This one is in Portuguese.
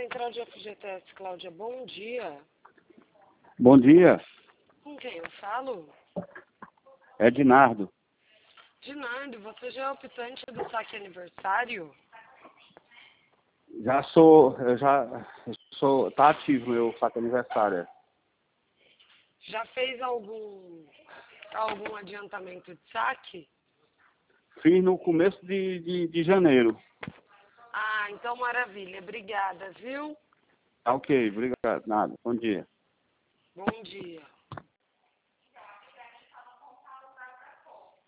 Central de FGTS, Cláudia, bom dia. Bom dia, Com quem eu falo? é Dinardo. Dinardo, você já é optante do saque aniversário? Tá ativo meu saque aniversário. Já fez algum adiantamento de saque? Fiz no começo de janeiro. Ah, então maravilha. Obrigada, viu? Tá ok, obrigado, nada, bom dia. Bom dia.